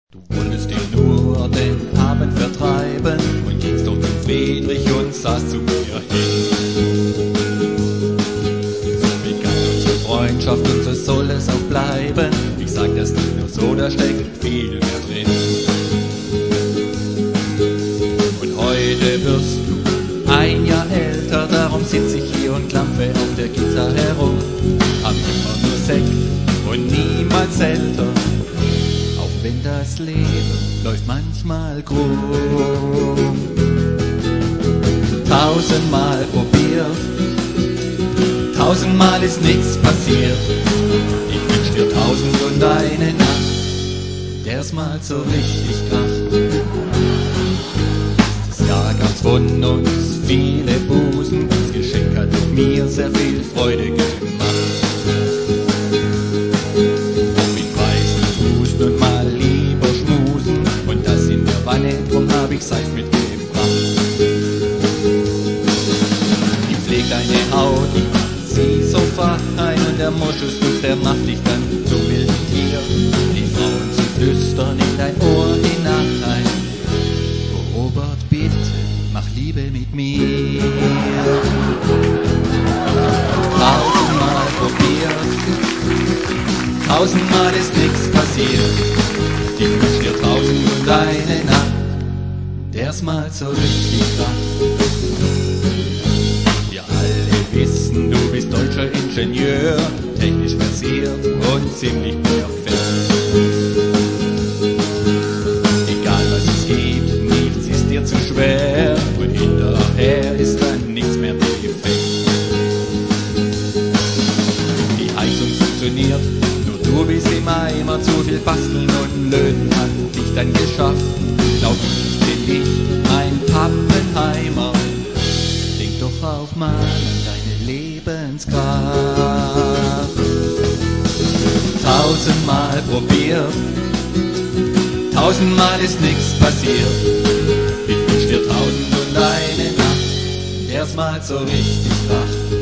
Du wolltest dir nur den Abend vertreiben und gingst doch zum Friedrich und saß zu mir hin. So begann unsere Freundschaft und so soll es auch bleiben. Ich sag das nicht nur so, da steckt viel mehr drin. Und heute wirst du ein Jahr älter, darum sitz ich hier und klampfe auf der Gitarre herum. Hab immer nur Sekt und niemals älter. Wenn das Leben läuft manchmal krumm. 1000-mal probiert, 1000-mal ist nichts passiert. Ich wünsch dir 1001 Nacht, der's mal so richtig kracht. Dieses Jahr gab's von uns viele Busen, das Geschenk hat mir sehr viel Freude gemacht. Und mal lieber schmusen, und das in der Wanne, drum hab ich Seif mitgebracht. Die pflegt deine Haut, die macht sie so fein, und der Moschusduft, der macht dich dann zum wilden Tier. Die Frauen, sie flüstern in dein Ohr hinein: Oh Robert, bitte, mach Liebe mit mir. 1000-mal probiert, 1000-mal ist nix passiert. Ich wünsch dir 1001 Nacht, der's mal so richtig kracht. Wir alle wissen, du bist deutscher Ingenieur, technisch versiert und ziemlich perfekt. Egal was es gibt, nichts ist dir zu schwer, und hinterher ist dann nichts mehr defekt. Die Heizung funktioniert, du bist immer zu viel basteln und löten hat dich dann geschafft. Glaub ich, bin ich ein Pappenheimer. Denk doch auch mal an deine Lebenskraft. 1000-mal probiert, 1000-mal ist nix passiert. Ich wünsch dir 1001 Nacht, der's mal so richtig kracht.